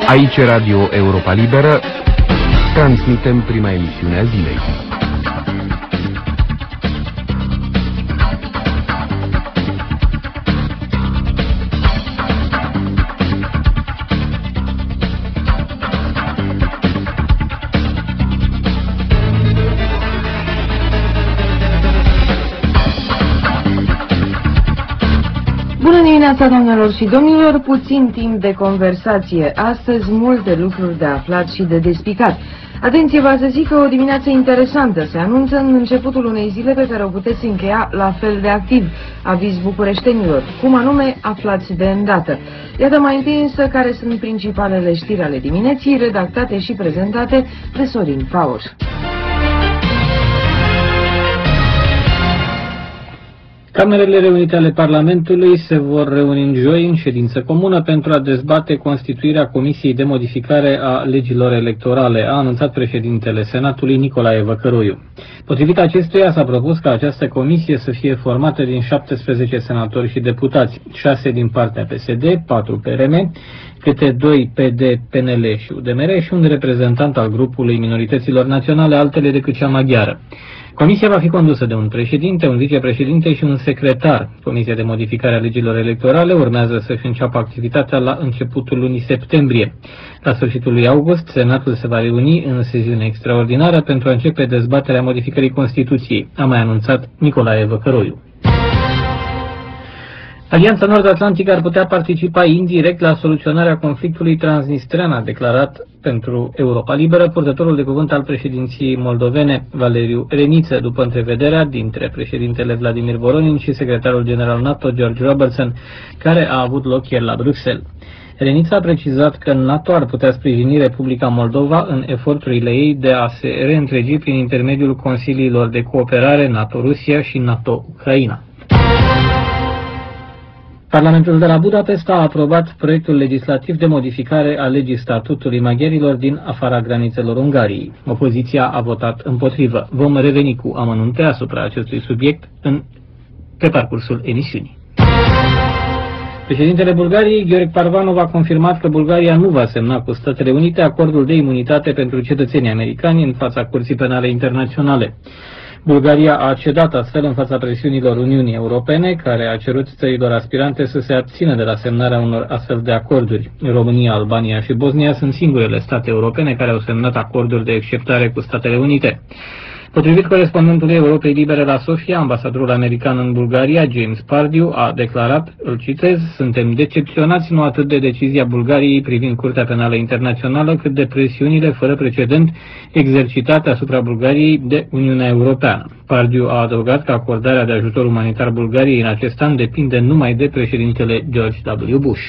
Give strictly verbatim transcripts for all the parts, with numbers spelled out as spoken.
Aici Radio Europa Liberă, transmitem prima emisiune a zilei. Bună dimineața, doamnelor și domnilor! Puțin timp de conversație. Astăzi multe lucruri de aflat și de despicat. Atenție, v-ați zic că o dimineață interesantă se anunță în începutul unei zile pe care o puteți încheia la fel de activ. Aviz bucureștenilor. Cum anume, aflați de îndată. Iată mai întâi însă care sunt principalele știri ale dimineții, redactate și prezentate de Sorin Faur. Camerele reunite ale Parlamentului se vor reuni în joi în ședință comună pentru a dezbate constituirea Comisiei de Modificare a Legilor Electorale, a anunțat președintele Senatului Nicolae Văcăroiu. Potrivit acestuia, s-a propus ca această comisie să fie formată din șaptesprezece senatori și deputați, șase din partea P S D, patru P R M, câte doi P D, P N L și U D M R și un reprezentant al grupului minorităților naționale, altele decât cea maghiară. Comisia va fi condusă de un președinte, un vicepreședinte și un secretar. Comisia de modificare a legilor electorale urmează să-și înceapă activitatea la începutul lunii septembrie. La sfârșitul lui august, Senatul se va reuni în sesiune extraordinară pentru a începe dezbaterea modificării Constituției, a mai anunțat Nicolae Văcăroiu. Alianța Nord-Atlantică ar putea participa indirect la soluționarea conflictului transnistrean, a declarat pentru Europa Liberă purtătorul de cuvânt al președinției moldovene, Valeriu Reniță, după întrevederea dintre președintele Vladimir Voronin și secretarul general NATO, George Robertson, care a avut loc ieri la Bruxelles. Reniță a precizat că NATO ar putea sprijini Republica Moldova în eforturile ei de a se reîntregi prin intermediul consiliilor de cooperare NATO-Rusia și NATO-Ucraina. Parlamentul de la Budapesta a aprobat proiectul legislativ de modificare a legii statutului maghiarilor din afara granițelor Ungariei. Opoziția a votat împotrivă. Vom reveni cu amănunte asupra acestui subiect în, pe parcursul emisiunii. Președintele Bulgariei, Gheorghe Parvanov, a confirmat că Bulgaria nu va semna cu Statele Unite acordul de imunitate pentru cetățenii americani în fața Curții Penale Internaționale. Bulgaria a cedat astfel în fața presiunilor Uniunii Europene, care a cerut țărilor aspirante să se abțină de la semnarea unor astfel de acorduri. România, Albania și Bosnia sunt singurele state europene care au semnat acorduri de exceptare cu Statele Unite. Potrivit corespondentului Europei Libere la Sofia, ambasadorul american în Bulgaria, James Pardew, a declarat, îl citez, suntem decepționați nu atât de decizia Bulgariei privind Curtea Penală Internațională, cât de presiunile fără precedent exercitate asupra Bulgariei de Uniunea Europeană. Pardew a adăugat că acordarea de ajutor umanitar Bulgariei în acest an depinde numai de președintele George W. Bush.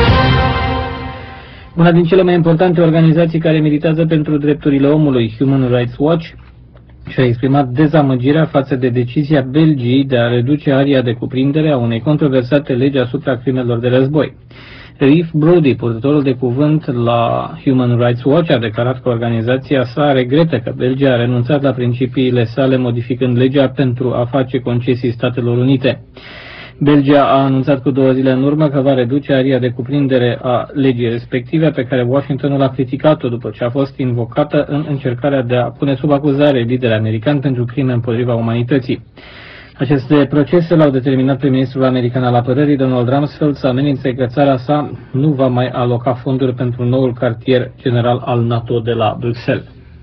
Una din cele mai importante organizații care militează pentru drepturile omului, Human Rights Watch, și-a exprimat dezamăgirea față de decizia Belgiei de a reduce aria de cuprindere a unei controversate legi asupra crimelor de război. Reeve Brody, purtătorul de cuvânt la Human Rights Watch, a declarat că organizația sa regretă că Belgia a renunțat la principiile sale modificând legea pentru a face concesii Statelor Unite. Belgia a anunțat cu două zile în urmă că va reduce aria de cuprindere a legii respective, pe care Washingtonul a criticat-o după ce a fost invocată în încercarea de a pune sub acuzare lideri americani pentru crime împotriva umanității. Aceste procese l-au determinat pe ministrul american al apărării, Donald Rumsfeld, să amenințe că țara sa nu va mai aloca fonduri pentru noul cartier general al NATO de la Bruxelles.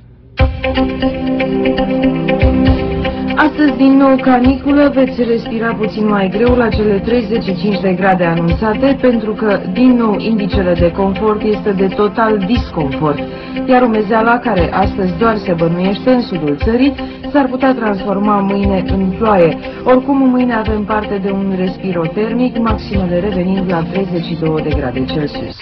Astăzi, din nou caniculă, veți respira puțin mai greu la cele treizeci și cinci de grade anunțate, pentru că, din nou, indicele de confort este de total disconfort, iar umezeala, care astăzi doar se bănuiește în sudul țării, s-ar putea transforma mâine în ploaie. Oricum, mâine avem parte de un respirotermic, maximele revenind la treizeci și două de grade Celsius.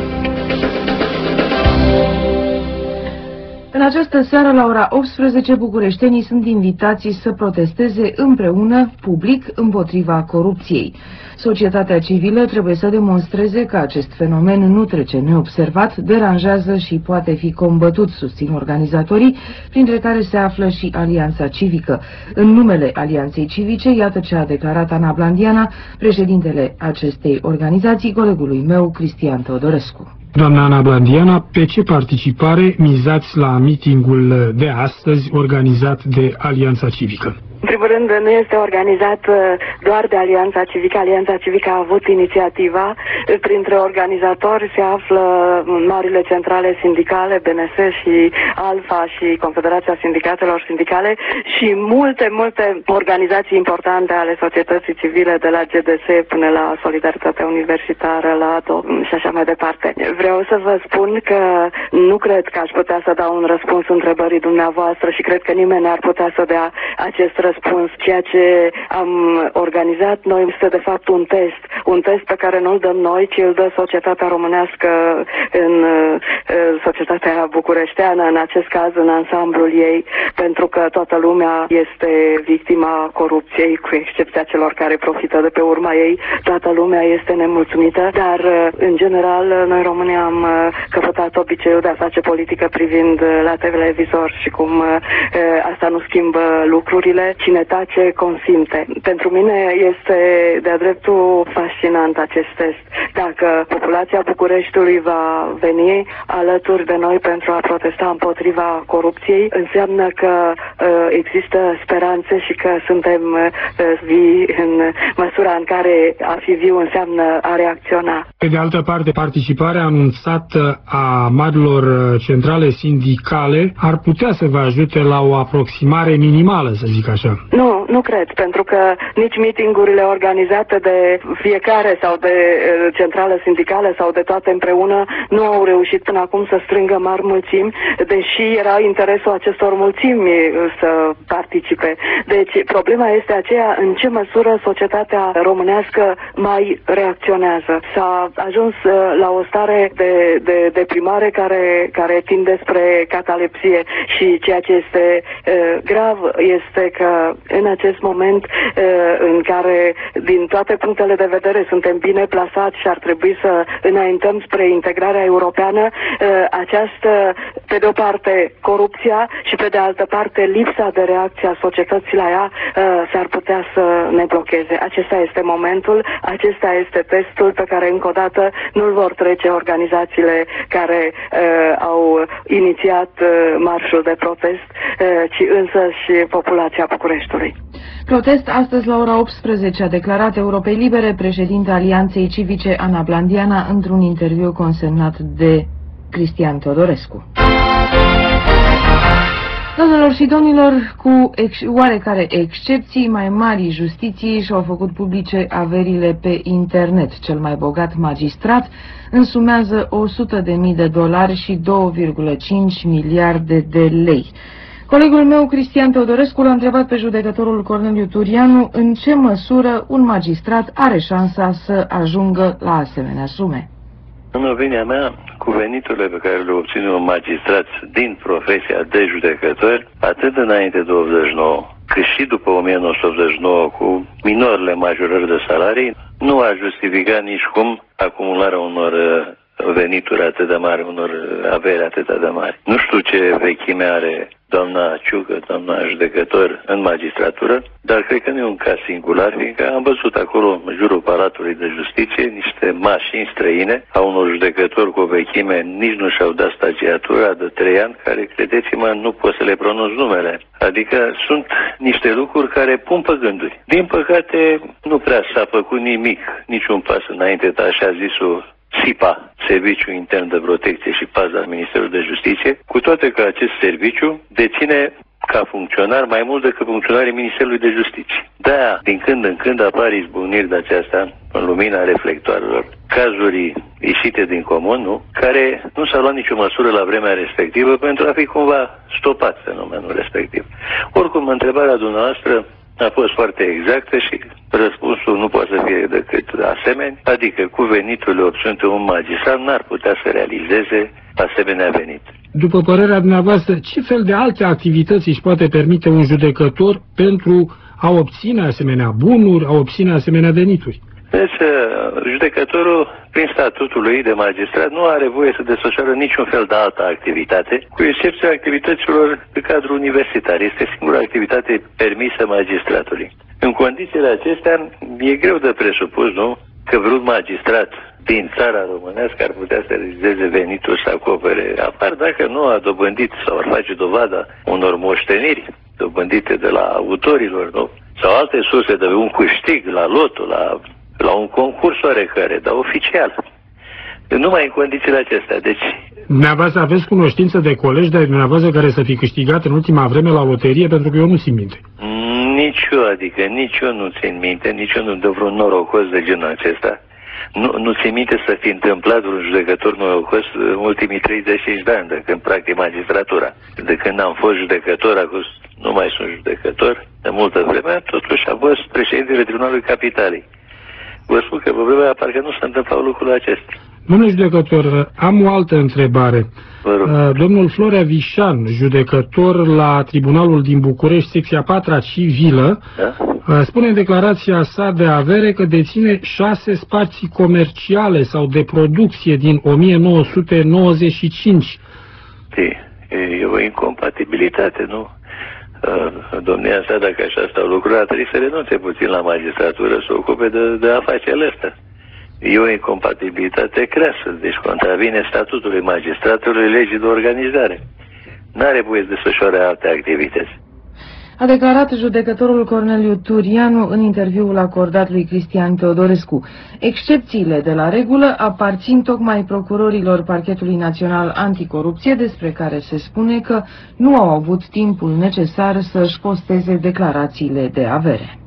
În această seară, la ora optsprezece, bucureștenii sunt invitați să protesteze împreună, public, împotriva corupției. Societatea civilă trebuie să demonstreze că acest fenomen nu trece neobservat, deranjează și poate fi combătut, susțin organizatorii, printre care se află și Alianța Civică. În numele Alianței Civice, iată ce a declarat Ana Blandiana, președintele acestei organizații, colegului meu, Cristian Teodorescu. Doamna Ana Blandiana, pe ce participare mizați la mitingul de astăzi organizat de Alianța Civică? În primul rând, nu este organizat doar de Alianța Civică. Alianța Civică a avut inițiativa. Printre organizatori se află marile centrale sindicale, B N S și Alfa și Confederația Sindicatelor Sindicale și multe, multe organizații importante ale societății civile, de la G D S până la Solidaritatea Universitară, la A D O și așa mai departe. Vreau să vă spun că nu cred că aș putea să dau un răspuns întrebării dumneavoastră și cred că nimeni n-ar putea să dea acest răspuns. Ceea ce am organizat noi este de fapt un test, un test pe care nu-l dăm noi, ci îl dă societatea românească în societatea bucureșteană, în acest caz în ansamblul ei, pentru că toată lumea este victima corupției, cu excepția celor care profită de pe urma ei. Toată lumea este nemulțumită, dar în general noi românii am căpătat obiceiul de a face politică privind la televizor și cum asta nu schimbă lucrurile. Cine tace, consimte. Pentru mine este de-a dreptul fascinant acest test. Dacă populația Bucureștiului va veni alături de noi pentru a protesta împotriva corupției, înseamnă că uh, există speranțe și că suntem uh, vii în măsura în care a fi viu înseamnă a reacționa. Pe de altă parte, participarea anunțată a marilor centrale sindicale ar putea să vă ajute la o aproximare minimală, să zic așa. Nu, nu cred, pentru că nici mitingurile organizate de fiecare sau de uh, centrală sindicală sau de toate împreună nu au reușit până acum să strângă mari mulțimi, deși era interesul acestor mulțimi să participe. Deci problema este aceea în ce măsură societatea românească mai reacționează. S-a ajuns uh, la o stare de, de deprimare care, care tinde spre catalepsie și ceea ce este uh, grav este că în acest moment în care din toate punctele de vedere suntem bine plasați și ar trebui să înaintăm spre integrarea europeană, această, pe de o parte, corupția și pe de altă parte lipsa de reacție a societății la ea s-ar putea să ne blocheze. Acesta este momentul, acesta este testul pe care încă o dată nu-l vor trece organizațiile care au inițiat marșul de protest, ci însă și populația Bucureștiului. Protest astăzi la ora optsprezece a declarat Europei Libere președinta Alianței Civice Ana Blandiana într-un interviu consemnat de Cristian Teodorescu. Doamnelor și domnilor, cu ex oarecare excepții, mai mari justiții și-au făcut publice averile pe internet. Cel mai bogat magistrat însumează o sută de mii de dolari și două virgulă cinci miliarde de lei. Colegul meu, Cristian Teodorescu, l-a întrebat pe judecătorul Corneliu Turianu în ce măsură un magistrat are șansa să ajungă la asemenea sume. În opinia mea, cu veniturile pe care le obține un magistrat din profesia de judecători, atât înainte de optzeci și nouă, cât și după o mie nouă sute optzeci și nouă, cu minorele majorări de salarii, nu a justificat nici cum acumularea unor venituri atât de mari, unor averi atât de mari. Nu știu ce vechime are doamna Ciucă, doamna judecător în magistratură, dar cred că nu e un caz singular, fiindcă am văzut acolo, în jurul Palatului de Justiție, niște mașini străine a unor judecători cu o vechime, nici nu și-au dat stagiatura de trei ani, care, credeți-mă, nu pot să le pronunț numele. Adică sunt niște lucruri care pun pe gânduri. Din păcate, nu prea s-a făcut nimic, niciun pas înainte de așa zisul S I P A, Serviciul Intern de Protecție și Pază al Ministerului de Justiție, cu toate că acest serviciu deține ca funcționar mai mult decât funcționarii Ministerului de Justiție. De-aia, din când în când apar izbuniri de aceasta în lumina reflectoarelor, cazuri ieșite din comun, nu? Care nu s-a luat nicio măsură la vremea respectivă pentru a fi cumva stopat fenomenul respectiv. Oricum, întrebarea dumneavoastră a fost foarte exactă și răspunsul nu poate să fie decât asemenea, adică cu veniturile obținute un magistrat n-ar putea să realizeze asemenea venit. După părerea dumneavoastră, ce fel de alte activități își poate permite un judecător pentru a obține asemenea bunuri, a obține asemenea venituri? Deci, judecătorul, prin statutul lui de magistrat, nu are voie să desfășoare niciun fel de altă activitate, cu excepția activităților de cadru universitar. Este singura activitate permisă magistratului. În condițiile acestea, e greu de presupus, nu?, că vreun magistrat din țara românească ar putea să realizeze venituri să acopere, apar dacă nu a dobândit sau ar face dovada unor moșteniri dobândite de la autorilor, nu? Sau alte surse de un câștig la loto, la, la un concurs oarecare, dar oficial. Numai în condițiile acestea, deci... Dumneavoastră aveți cunoștință de colegi de dumneavoastră care să fi câștigat în ultima vreme la loterie, pentru că eu nu țin minte. Nici eu, adică nici eu nu țin minte, nici eu nu dă vreun norocos de genul acesta. Nu, nu țin minte să fi întâmplat vreun judecător norocos în ultimii treizeci și cinci de ani, de când practic magistratura. De când am fost judecător, acum nu mai sunt judecător, de multă vreme, totuși a fost președintele Tribunalului Capitalei. Vă spun că pe vremea parcă nu s-a întâmplat lucrul acesta. Domnule judecător, am o altă întrebare. Domnul Florea Vișan, judecător la Tribunalul din București, secția patra civilă, da? Spune în declarația sa de avere că deține șase spații comerciale sau de producție din o mie nouă sute nouăzeci și cinci. E o incompatibilitate, nu? Domnia sa, dacă așa stau lucrurile, trebuie să renunțe puțin la magistratură, să ocupe de, de afacerile astea. E o incompatibilitate creasă, deci contravine statutului magistratului, legii de organizare. N-are voie să desfășoare alte activități. A declarat judecătorul Corneliu Turianu în interviul acordat lui Cristian Teodorescu. Excepțiile de la regulă aparțin tocmai procurorilor Parchetului Național Anticorupție, despre care se spune că nu au avut timpul necesar să-și posteze declarațiile de avere.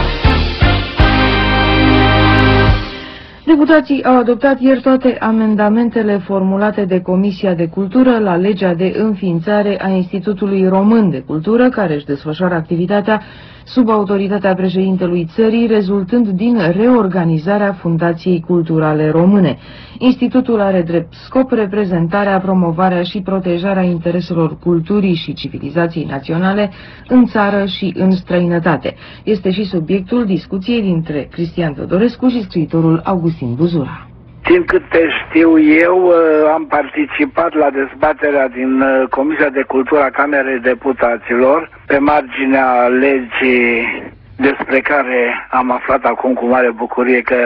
Deputații au adoptat ieri toate amendamentele formulate de Comisia de Cultură la legea de înființare a Institutului Român de Cultură, care își desfășoară activitatea sub autoritatea președintelui țării, rezultând din reorganizarea Fundației Culturale Române. Institutul are drept scop reprezentarea, promovarea și protejarea intereselor culturii și civilizației naționale în țară și în străinătate. Este și subiectul discuției dintre Cristian Teodorescu și scriitorul Augustin Buzura. Din câte știu eu, am participat la dezbaterea din Comisia de Cultură a Camerei Deputaților pe marginea legii despre care am aflat acum cu mare bucurie că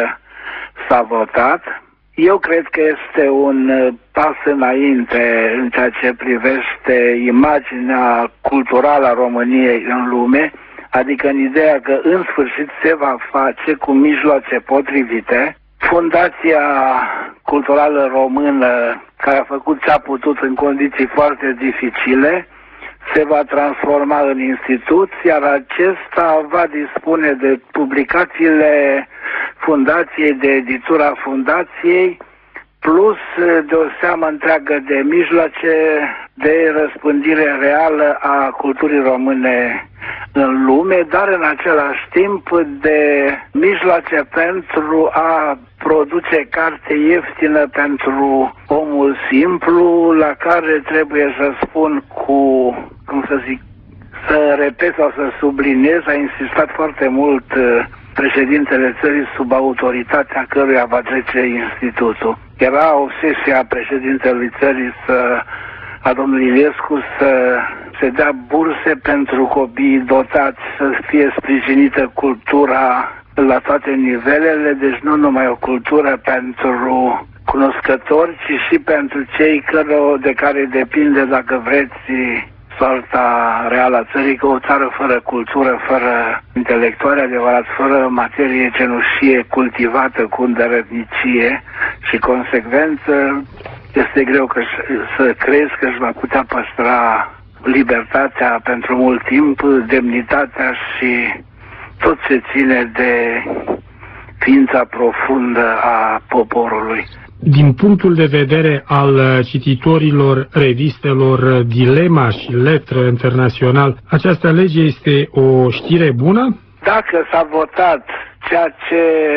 s-a votat. Eu cred că este un pas înainte în ceea ce privește imaginea culturală a României în lume, adică în ideea că în sfârșit se va face cu mijloace potrivite. Fundația Culturală Română, care a făcut ce a putut în condiții foarte dificile, se va transforma în institut, iar acesta va dispune de publicațiile fundației, de editura fundației, plus de o seamă întreagă de mijloace de răspândire reală a culturii române în lume, dar în același timp de mijloace pentru a produce carte ieftină pentru omul simplu, la care trebuie să spun cu, cum să zic, să repet sau să subliniez, a insistat foarte mult președintele țării sub autoritatea căruia va trece institutul. Era obsesia președintelui țării să, a domnului Iliescu să se dea burse pentru copiii dotați, să fie sprijinită cultura la toate nivelele, deci nu numai o cultură pentru cunoscători, ci și pentru cei care, de care depinde, dacă vreți, soarta reală a țării, că o țară fără cultură, fără intelectuali adevărat, fără materie cenușie cultivată cu îndărătnicie și consecvență, este greu că să crezi că își va putea păstra libertatea pentru mult timp, demnitatea și tot ce ține de ființa profundă a poporului. Din punctul de vedere al cititorilor revistelor Dilema și Letră Internațional, această lege este o știre bună? Dacă s-a votat ceea ce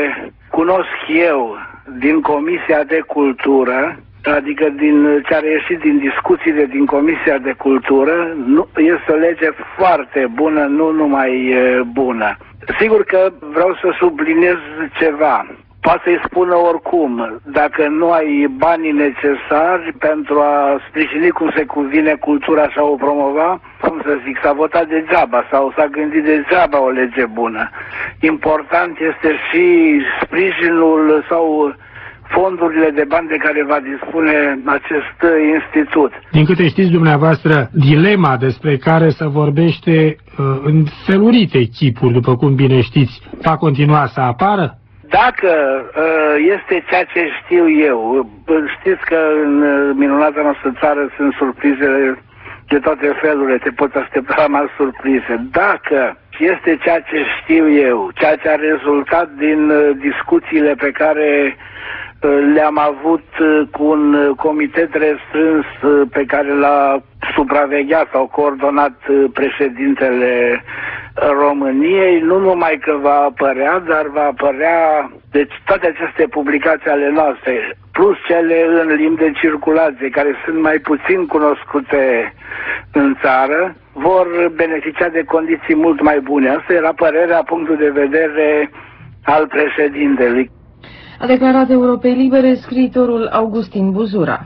cunosc eu din Comisia de Cultură, adică din ce a reieșit din discuțiile din Comisia de Cultură, nu, este o lege foarte bună, nu numai bună. Sigur că vreau să subliniez ceva. Poate să-i spună oricum, dacă nu ai banii necesari pentru a sprijini cum se cuvine cultura și a o promova, cum să zic, s-a votat degeaba sau s-a gândit degeaba o lege bună. Important este și sprijinul sau fondurile de bani de care va dispune acest institut. Din câte știți dumneavoastră, dilema despre care se vorbește în felurite chipuri, după cum bine știți, va continua să apară? Dacă este ceea ce știu eu, știți că în minunata noastră țară sunt surprizele de toate felurile, te poți aștepta la mari surprize. Dacă este ceea ce știu eu, ceea ce a rezultat din discuțiile pe care le-am avut cu un comitet restrâns pe care l-a supravegheat sau coordonat președintele României, nu numai că va apărea, dar va apărea, deci toate aceste publicații ale noastre, plus cele în limbi de circulație, care sunt mai puțin cunoscute în țară, vor beneficia de condiții mult mai bune. Asta era părerea, punctul de vedere al președintelui. A declarat Europei Libere scriitorul Augustin Buzura.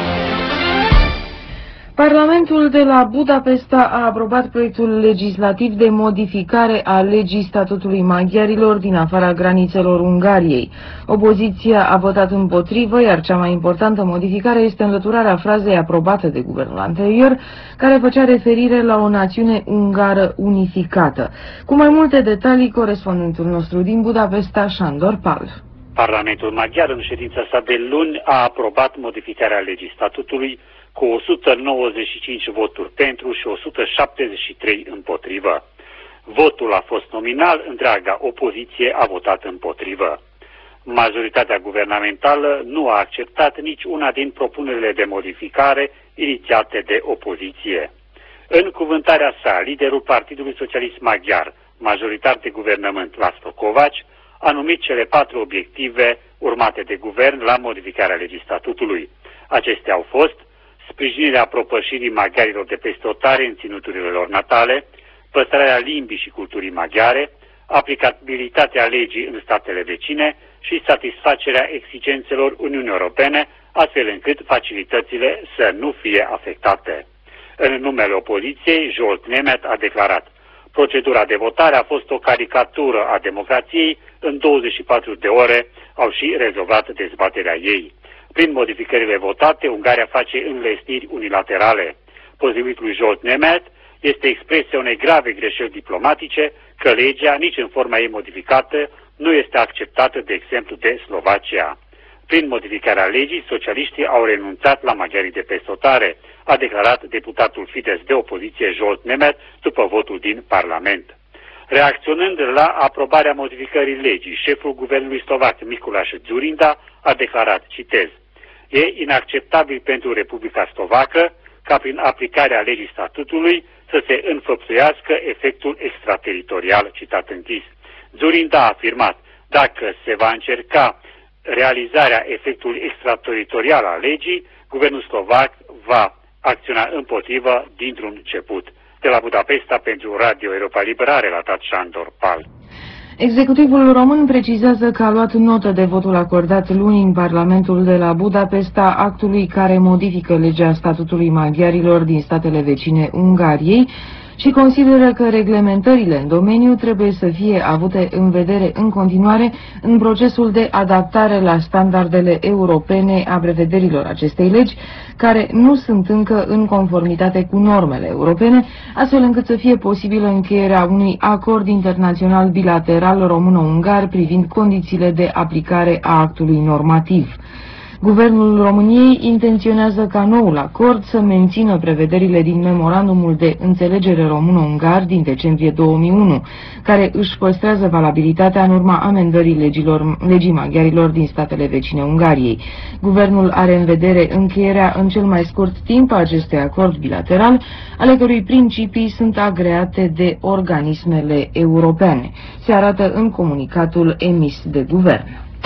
Parlamentul de la Budapesta a aprobat proiectul legislativ de modificare a legii statutului maghiarilor din afara granițelor Ungariei. Opoziția a votat împotrivă, iar cea mai importantă modificare este înlăturarea frazei aprobată de guvernul anterior, care făcea referire la o națiune ungară unificată. Cu mai multe detalii, corespondentul nostru din Budapesta, Sándor Pál. Parlamentul maghiar, în ședința sa de luni, a aprobat modificarea legii statutului cu o sută nouăzeci și cinci voturi pentru și o sută șaptezeci și trei împotrivă. Votul a fost nominal, întreaga opoziție a votat împotrivă. Majoritatea guvernamentală nu a acceptat nici una din propunerile de modificare inițiate de opoziție. În cuvântarea sa, liderul Partidului Socialist Maghiar, majoritar de guvernământ, László Kovács, a numit cele patru obiective urmate de guvern la modificarea legii statutului. Acestea au fost sprijinirea propășirii maghiarilor de peste hotare în ținuturile lor natale, păstrarea limbii și culturii maghiare, aplicabilitatea legii în statele vecine și satisfacerea exigențelor Uniunii Europene, astfel încât facilitățile să nu fie afectate. În numele opoziției, Zsolt Németh a declarat: procedura de votare a fost o caricatură a democrației, în douăzeci și patru de ore au și rezolvat dezbaterea ei. Prin modificările votate, Ungaria face înlesniri unilaterale. Potrivit lui Zsolt Németh, este expresia unei grave greșeli diplomatice că legea, nici în forma ei modificată, nu este acceptată, de exemplu, de Slovacia. Prin modificarea legii, socialiștii au renunțat la maghiarii de peste hotare, a declarat deputatul Fidesz de opoziție Zsolt Németh după votul din Parlament. Reacționând la aprobarea modificării legii, șeful guvernului slovac Mikuláš Dzurinda a declarat, citez: e inacceptabil pentru Republica Slovacă ca prin aplicarea legii statutului să se înfăptuiască efectul extrateritorial, citat închis. Dzurinda a afirmat: dacă se va încerca realizarea efectului extrateritorial al legii, guvernul slovac va acționa împotrivă dintr-un început. De la Budapesta pentru Radio Europa Liberă a relatat Sándor Pál. Executivul român precizează că a luat notă de votul acordat luni în Parlamentul de la Budapesta actului care modifică legea statutului maghiarilor din statele vecine Ungariei și consideră că reglementările în domeniu trebuie să fie avute în vedere în continuare în procesul de adaptare la standardele europene a prevederilor acestei legi, care nu sunt încă în conformitate cu normele europene, astfel încât să fie posibilă încheierea unui acord internațional bilateral româno-ungar privind condițiile de aplicare a actului normativ. Guvernul României intenționează ca noul acord să mențină prevederile din memorandumul de înțelegere româno-ungar din decembrie două mii unu, care își păstrează valabilitatea în urma amendării legilor, legii maghiarilor din statele vecine Ungariei. Guvernul are în vedere încheierea în cel mai scurt timp a acestui acord bilateral, ale cărui principii sunt agreate de organismele europene. Se arată în comunicatul emis de guvern.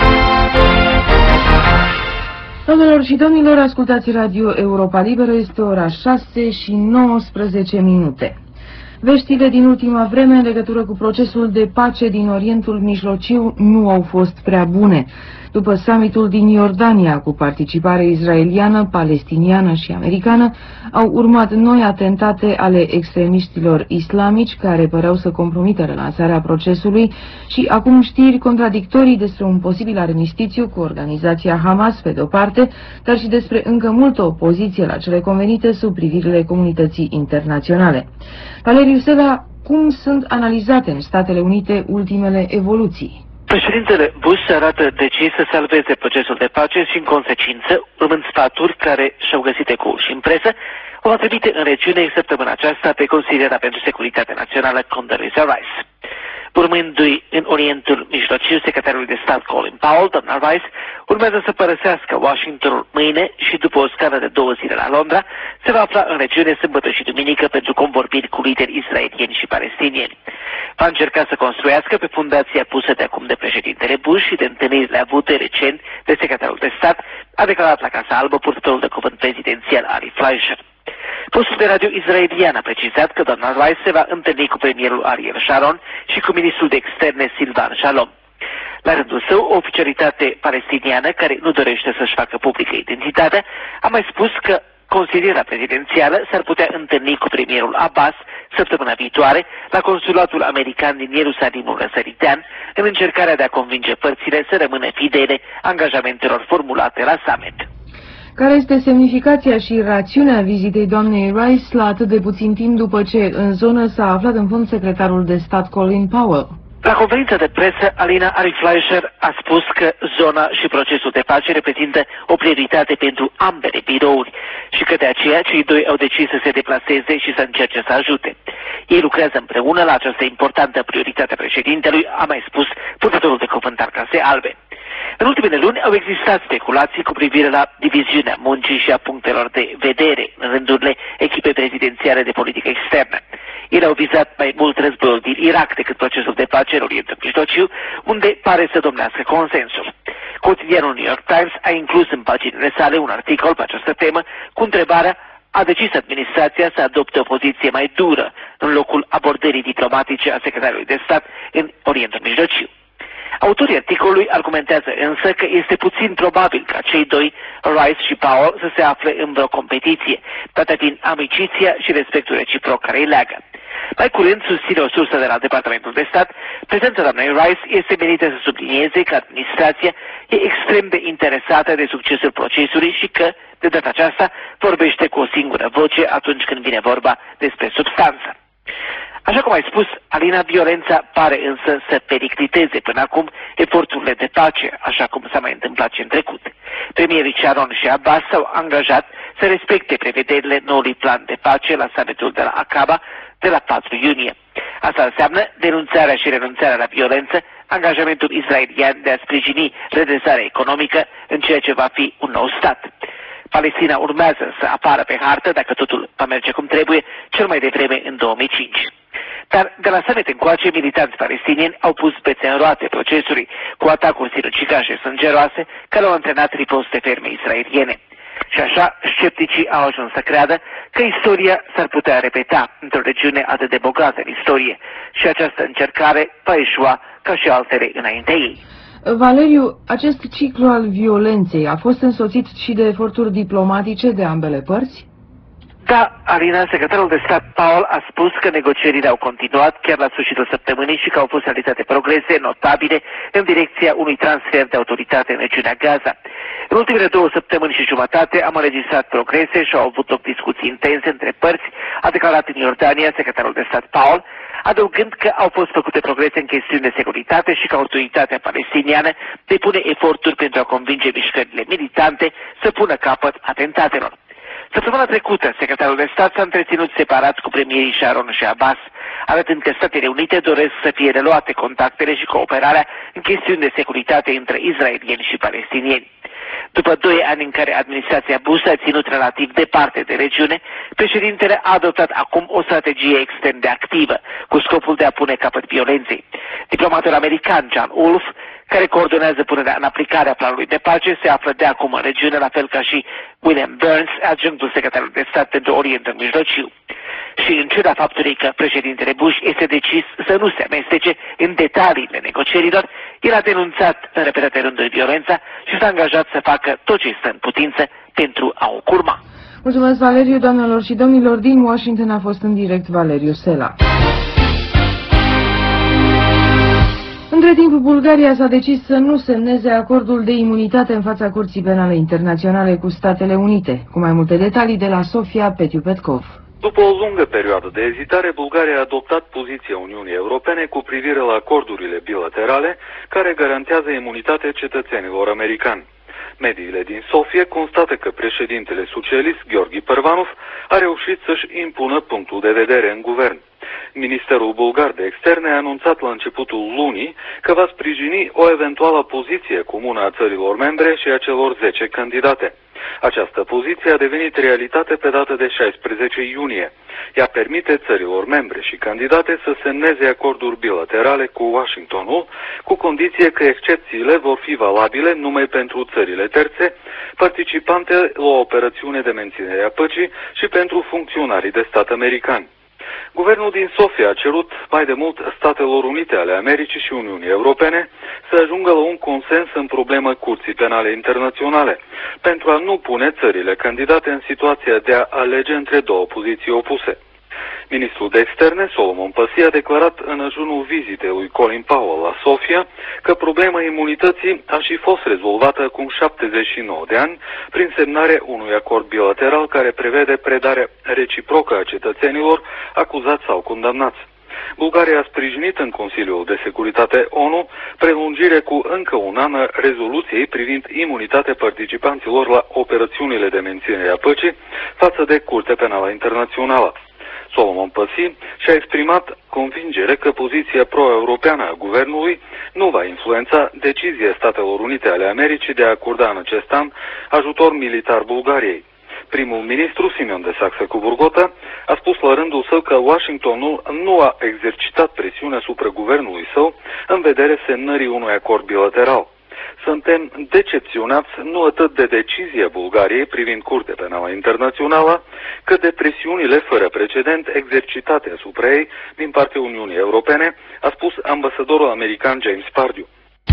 Doamnelor și domnilor, ascultați Radio Europa Liberă, este ora șase și nouăsprezece minute. Veștile din ultima vreme în legătură cu procesul de pace din Orientul Mijlociu nu au fost prea bune. După summitul din Iordania cu participare israeliană, palestiniană și americană, au urmat noi atentate ale extremiștilor islamici care păreau să compromită relansarea procesului și acum știri contradictorii despre un posibil armistițiu cu organizația Hamas pe de-o parte, dar și despre încă multă opoziție la cele convenite sub privirile comunității internaționale. Valeriu Sela, cum sunt analizate în Statele Unite ultimele evoluții? Președintele Bush arată decis să salveze procesul de pace și, în consecință, urmând sfaturi care și-au găsit ecoul și în presă, o va trimite în regiune săptămâna aceasta pe consiliera pentru securitate națională Condoleezza Rice. Urmându-i în Orientul Mijlociu, secretarul de stat Colin Powell, doamna Rice, urmează să părăsească Washingtonul mâine și după o scară de două zile la Londra, se va afla în regiune sâmbătă și duminică pentru convorbiri cu lideri israelieni și palestinieni. Va încerca să construiască pe fundația pusă de acum de președintele Bush și de întâlnirile avute recent de secretarul de stat, a declarat la Casa Albă purtătorul de cuvânt prezidențial Ari Fleischer. Postul de radio israelian a precizat că doamna Rice se va întâlni cu premierul Ariel Sharon și cu ministrul de externe Silvan Shalom. La rândul său, o oficialitate palestiniană care nu dorește să-și facă publică identitatea a mai spus că consiliera prezidențială s-ar putea întâlni cu premierul Abbas săptămâna viitoare la consulatul american din Ierusalimul Răsăritean în încercarea de a convinge părțile să rămână fidele angajamentelor formulate la summit. Care este semnificația și rațiunea vizitei doamnei Rice la atât de puțin timp după ce în zonă s-a aflat în fond secretarul de stat Colin Powell? La conferința de presă, Alina Ari Fleischer a spus că zona și procesul de pace reprezintă o prioritate pentru ambele birouri și că de aceea cei doi au decis să se deplaseze și să încerce să ajute. Ei lucrează împreună la această importantă prioritate a președintelui, a mai spus purtătorul de cuvânt al Casei Albe. În ultimele luni au existat speculații cu privire la diviziunea muncii și a punctelor de vedere în rândurile echipei prezidențiale de politică externă. Ele au vizat mai mult războiul din Irak decât procesul de pace în Orientul Mijlociu, unde pare să domnească consensul. Cotidianul New York Times a inclus în paginile sale un articol pe această temă cu întrebarea: a decis administrația să adopte o poziție mai dură în locul abordării diplomatice a secretarului de stat în Orientul Mijlociu. Autorii articolului argumentează însă că este puțin probabil ca cei doi, Rice și Powell, să se afle în vreo competiție, dată fiind amiciția și respectul reciproc care îi leagă. Mai curând, susține o sursă de la Departamentul de Stat, prezența doamnei Rice este menită să sublinieze că administrația e extrem de interesată de succesul procesului și că, de data aceasta, vorbește cu o singură voce atunci când vine vorba despre substanță. Așa cum ai spus, Alina, violența pare însă să pericliteze până acum eforturile de pace, așa cum s-a mai întâmplat și în trecut. Premierii Sharon și Abbas s-au angajat să respecte prevederile noului plan de pace la summitul de la Aqaba de la patru iunie. Asta înseamnă denunțarea și renunțarea la violență, angajamentul israelian de a sprijini redresarea economică în ceea ce va fi un nou stat. Palestina urmează să apară pe hartă, dacă totul va merge cum trebuie, cel mai devreme în două mii cinci. Dar de la summit încoace, militanți palestinieni au pus bețe în roate procesului cu atacuri sinucigașe sângeroase care au antrenat riposte ferme israeliene. Și așa, scepticii au ajuns să creadă că istoria s-ar putea repeta într-o regiune atât de bogată în istorie și această încercare va eșua ca și altele înaintea ei. Valeriu, acest ciclu al violenței a fost însoțit și de eforturi diplomatice de ambele părți? Da, Alina, secretarul de stat Powell a spus că negocierile au continuat chiar la sfârșitul săptămânii și că au fost realizate progrese notabile în direcția unui transfer de autoritate în regiunea Gaza. În ultimele două săptămâni și jumătate am înregistrat progrese și au avut loc discuții intense între părți, a declarat în Iordania secretarul de stat Powell, adăugând că au fost făcute progrese în chestiuni de securitate și că autoritatea palestiniană depune eforturi pentru a convinge mișcările militante să pună capăt atentatelor. Săptămâna trecută, secretarul de stat s-a întreținut separat cu premierii Sharon și Abbas, arătând că Statele Unite doresc să fie reluate contactele și cooperarea în chestiuni de securitate între israelieni și palestinieni. După doi ani în care administrația Bush a ținut relativ departe de regiune, președintele a adoptat acum o strategie extrem de activă, cu scopul de a pune capăt violenței. Diplomatul american John Wolf care coordonează punerea în aplicare a planului de pace, se află de acum în regiune, la fel ca și William Burns, adjunctul secretarului de stat pentru Orientul Mijlociu. Și în ciuda faptului că președintele Bush este decis să nu se amestece în detaliile negocierilor, el a denunțat în repetate rânduri violența și s-a angajat să facă tot ce stă în putință pentru a o curma. Mulțumesc, Valeriu, doamnelor și domnilor. Din Washington a fost în direct Valeriu Sela. Între timp, Bulgaria s-a decis să nu semneze acordul de imunitate în fața Curții Penale Internaționale cu Statele Unite. Cu mai multe detalii de la Sofia Petiu Petkov. După o lungă perioadă de ezitare, Bulgaria a adoptat poziția Uniunii Europene cu privire la acordurile bilaterale care garantează imunitatea cetățenilor americani. Mediile din Sofia constată că președintele socialist, Gheorghe Părvanov, a reușit să-și impună punctul de vedere în guvern. Ministerul bulgar de externe a anunțat la începutul lunii că va sprijini o eventuală poziție comună a țărilor membre și a celor zece candidate. Această poziție a devenit realitate pe data de șaisprezece iunie. Ea permite țărilor membre și candidate să semneze acorduri bilaterale cu Washingtonul, cu condiție că excepțiile vor fi valabile numai pentru țările terțe, participante la o operațiune de menținere a păcii și pentru funcționarii de stat americani. Guvernul din Sofia a cerut mai de mult Statelor Unite ale Americii și Uniunii Europene să ajungă la un consens în problema Curții Penale Internaționale, pentru a nu pune țările candidate în situația de a alege între două poziții opuse. Ministrul de externe, Solomon Păsi, a declarat în ajunul vizitei lui Colin Powell la Sofia că problema imunității a și fost rezolvată acum șaptezeci și nouă de ani prin semnarea unui acord bilateral care prevede predarea reciprocă a cetățenilor acuzați sau condamnați. Bulgaria a sprijinit în Consiliul de Securitate ONU prelungirea cu încă un an a rezoluției privind imunitatea participanților la operațiunile de menținere a păcii față de Curtea Penală Internațională. Solomon Păsi și-a exprimat convingere că poziția pro-europeană a guvernului nu va influența decizia Statelor Unite ale Americii de a acorda în acest an ajutor militar Bulgariei. Primul ministru, Simeon de Saxe-Coburgota, a spus la rândul său că Washingtonul nu a exercitat presiune asupra guvernului său în vederea semnării unui acord bilateral. Suntem decepționați nu atât de decizia Bulgariei privind Curtea Penală Internațională, cât de presiunile fără precedent exercitate asupra ei din partea Uniunii Europene, a spus ambasadorul american James Pardue.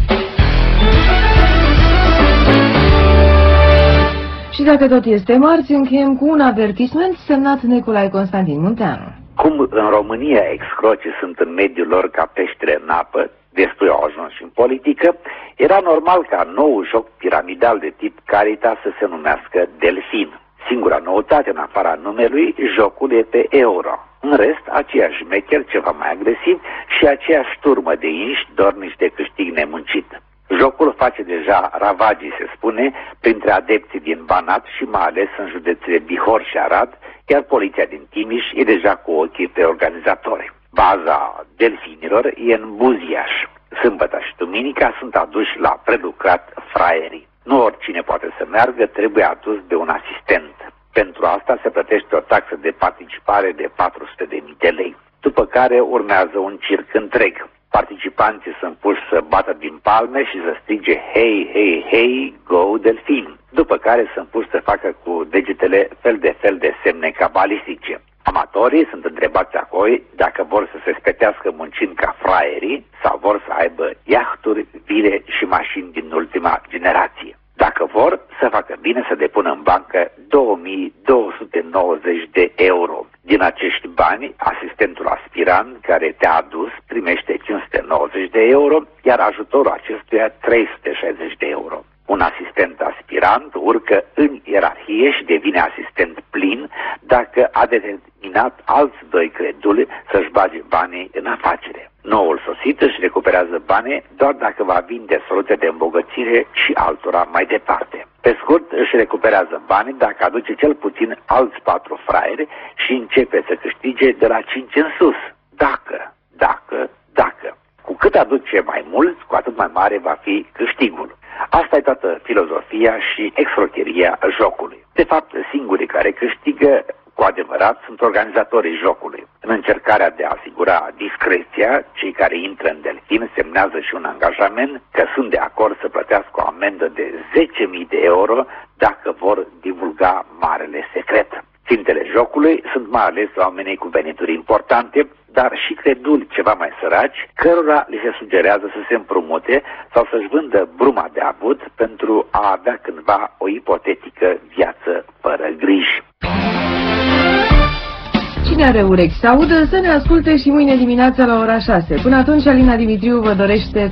Și dacă tot este marți, încheiem cu un avertisment semnat Nicolae Constantin Munteanu. Cum în România excrocii sunt în mediul lor ca peștere în apă, destui au ajuns și în politică, era normal ca noul joc piramidal de tip Caritas să se numească Delfin. Singura noutate în afara numelui, jocul e pe euro. În rest, aceiași mecheri ceva mai agresivi și aceeași turmă de inși dornici de câștig nemuncit. Jocul face deja ravagii, se spune, printre adepții din Banat și mai ales în județele Bihor și Arad, iar poliția din Timiș e deja cu ochii pe organizatori. Baza delfinilor e în Buziaș. Sâmbătă și duminica sunt aduși la prelucrat fraierii. Nu oricine poate să meargă, trebuie adus de un asistent. Pentru asta se plătește o taxă de participare de patru sute de mii de lei, după care urmează un circ întreg. Participanții sunt puși să bată din palme și să strige hei, hei, hei, go delfin, după care sunt puși să facă cu degetele fel de fel de semne cabalistice. Amatorii sunt întrebați apoi dacă vor să se spetească muncind ca fraierii sau vor să aibă iahturi, vile și mașini din ultima generație. Dacă vor, să facă bine să depună în bancă două mii două sute nouăzeci de euro. Din acești bani, asistentul aspirant care te-a adus primește cinci sute nouăzeci de euro, iar ajutorul acestuia trei sute șaizeci de euro. Un asistent aspirant urcă în ierarhie și devine asistent plin dacă a determinat alți doi creduli să-și bage banii în afacere. Noul sosit își recuperează banii doar dacă va vinde soluțe de îmbogățire și altora mai departe. Pe scurt, își recuperează banii dacă aduce cel puțin alți patru fraieri și începe să câștige de la cinci în sus. Dacă, dacă, dacă. Cu cât aduce mai mult, cu atât mai mare va fi câștigul. Asta e toată filozofia și excrocheria jocului. De fapt, singurii care câștigă cu adevărat sunt organizatorii jocului. În încercarea de a asigura discreția, cei care intră în Delfin semnează și un angajament că sunt de acord să plătească o amendă de zece mii de euro dacă vor divulga marele secret. Țintele jocului sunt mai ales oamenii cu venituri importante, dar și creduli ceva mai săraci, cărora li se sugerează să se împrumute sau să-și vândă bruma de avut pentru a avea cândva o ipotetică viață fără griji. Cine are urechi să audă, să ne asculte și mâine dimineața la ora șase. Până atunci, Alina Dimitriu vă dorește